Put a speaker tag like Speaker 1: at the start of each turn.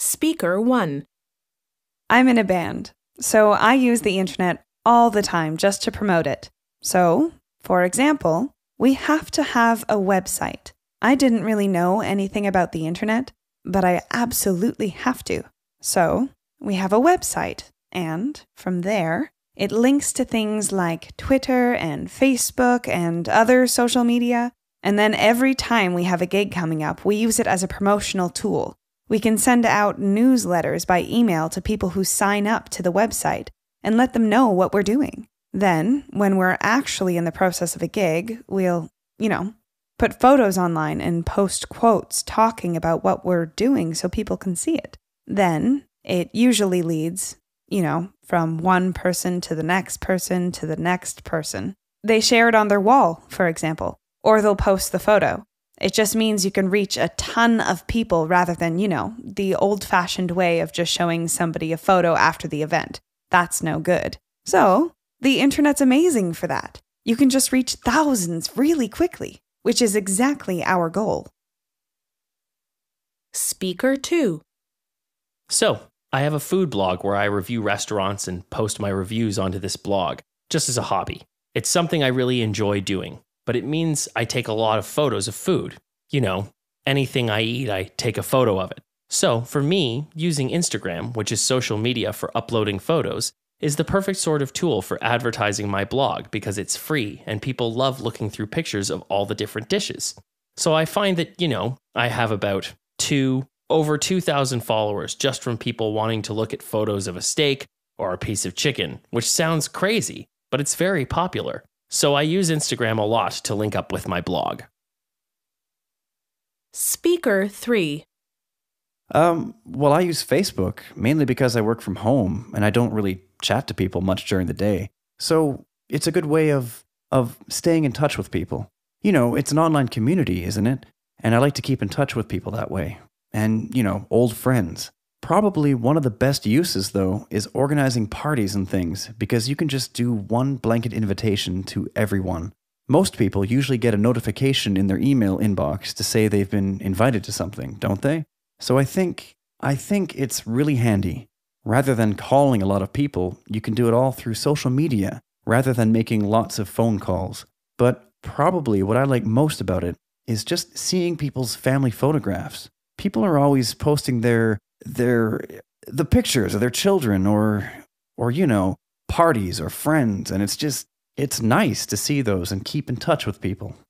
Speaker 1: Speaker 1.
Speaker 2: I'm in a band, so I use the internet all the time just to promote it. So, for example, we have to have a website. I didn't really know anything about the internet, but I absolutely have to. So, we have a website, and from there, it links to things like Twitter and Facebook and other social media. And then every time we have a gig coming up, we use it as a promotional tool. We can send out newsletters by email to people who sign up to the website and let them know what we're doing. Then, when we're actually in the process of a gig, we'll, put photos online and post quotes talking about what we're doing so people can see it. Then, it usually leads, from one person to the next person to the next person. They share it on their wall, for example, or they'll post the photo. It just means you can reach a ton of people rather than, the old-fashioned way of just showing somebody a photo after the event. That's no good. So, the internet's amazing for that. You can just reach thousands really quickly, which is exactly our goal.
Speaker 1: Speaker 2.
Speaker 3: So, I have a food blog where I review restaurants and post my reviews onto this blog, just as a hobby. It's something I really enjoy doing, but it means I take a lot of photos of food. Anything I eat, I take a photo of it. So, for me, using Instagram, which is social media for uploading photos, is the perfect sort of tool for advertising my blog because it's free and people love looking through pictures of all the different dishes. So I find that, I have about over 2,000 followers just from people wanting to look at photos of a steak or a piece of chicken, which sounds crazy, but it's very popular. So I use Instagram a lot to link up with my blog.
Speaker 1: Speaker 3.
Speaker 4: Well, I use Facebook, mainly because I work from home and I don't really chat to people much during the day. So it's a good way of staying in touch with people. It's an online community, isn't it? And I like to keep in touch with people that way. And, old friends. Probably one of the best uses, though, is organizing parties and things, because you can just do one blanket invitation to everyone. Most people usually get a notification in their email inbox to say they've been invited to something, don't they? So I think it's really handy. Rather than calling a lot of people, you can do it all through social media, rather than making lots of phone calls. But probably what I like most about it is just seeing people's family photographs. People are always posting the pictures of their children or parties or friends, and it's nice to see those and keep in touch with people.